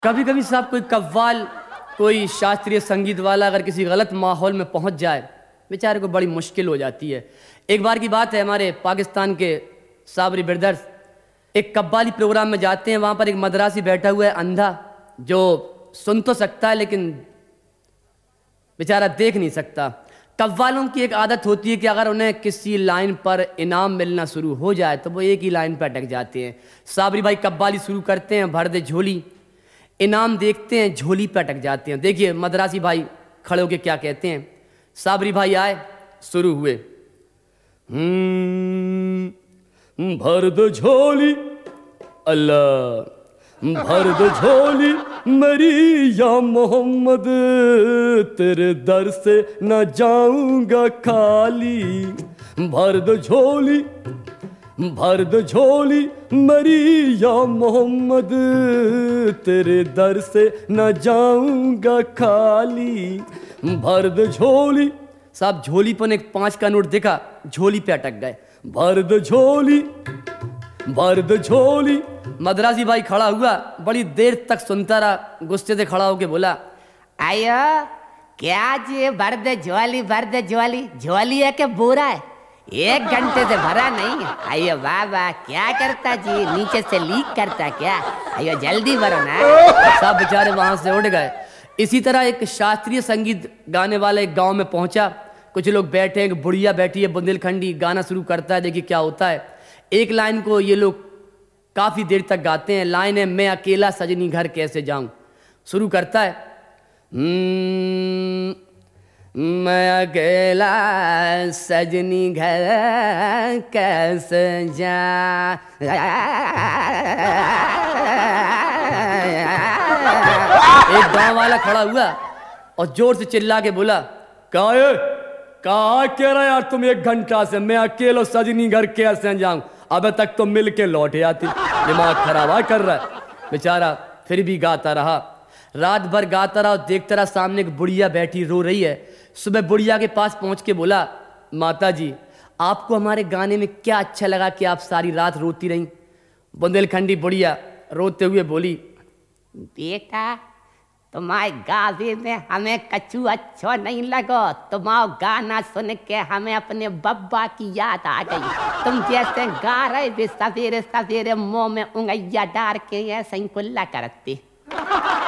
कभी कभी साहब कोई कव्वाल, कोई शास्त्रीय संगीत वाला अगर किसी गलत माहौल में पहुंच जाए, बेचारे को बड़ी मुश्किल हो जाती है। एक बार की बात है, हमारे पाकिस्तान के साबरी ब्रदर्स एक कव्वाली प्रोग्राम में जाते हैं। वहाँ पर एक मद्रासी बैठा हुआ है अंधा, जो सुन तो सकता है लेकिन बेचारा देख नहीं सकता। कव्वालों की एक आदत होती है कि अगर उन्हें किसी लाइन पर इनाम मिलना शुरू हो जाए तो वो एक ही लाइन पर अटक जाते हैं। साबरी भाई कव्वाली शुरू करते हैं, भर दे झोली, इनाम देखते हैं, झोली पे अटक जाते हैं। देखिए मद्रासी भाई खड़े होके क्या कहते हैं। साबरी भाई आए, शुरू हुए। भर दो झोली अल्लाह, भर दो झोली मेरी या मोहम्मद, तेरे दर से न जाऊंगा खाली। भर दो झोली, भर दो झोली मेरी या मोहम्मद, तेरे दर से न जाऊंगा खाली। भर दो झोली। साहब झोली पर एक 5 का नोट दिखा, झोली पे अटक गए। भर दो झोली, भर दो झोली। मद्रासी भाई खड़ा हुआ, बड़ी देर तक सुनता रहा, गुस्से से खड़ा होके बोला, आयो क्या जी, भर दे झोली, भर दे झोली। झोली है कि बोरा है? 1 घंटे से भरा नहीं। आयो वाह वाह, क्या करता जी, नीचे से लीक करता क्या? आयो जल्दी भरो ना। सब बेचारे वहां से उठ गए। इसी तरह एक शास्त्रीय संगीत गाने वाला एक गांव में पहुंचा। कुछ लोग बैठे, एक बुढ़िया बैठी है, बुंदेलखंडी गाना शुरू करता है। देखिए क्या होता है। एक लाइन को ये लोग काफी देर तक गाते हैं। लाइन है, मैं अकेला सजनी घर कैसे जाऊं। शुरू करता है, मैं अकेला सजनी घर कैसे जा। एक गांव वाला खड़ा हुआ और जोर से चिल्ला के बोला, कहा कह रहा यार तुम 1 घंटा से, मैं अकेला सजनी घर कैसे जाऊं। अब तक तो मिल के लौटे आती। दिमाग खराब कर रहा है बेचारा। फिर भी गाता रहा, रात भर गाता रहा और देखता रहा। सामने एक बुढ़िया बैठी रो रही है। सुबह बुढ़िया के पास पहुंच के बोला, माता जी आपको हमारे गाने में क्या अच्छा लगा कि आप सारी रात रोती रहीं। बुंदेलखंडी बुढ़िया रोते हुए बोली, बेटा तुम्हारे गावे में हमें कछु अच्छो नहीं लगो। तुम्हारा गाना सुन के हमें अपने बब्बा की याद आ गई। तुम जैसे गा रहे भी सवेरे सवेरे मुंह में उंगलियां डाल के ऐसे ही कुल्ला करती।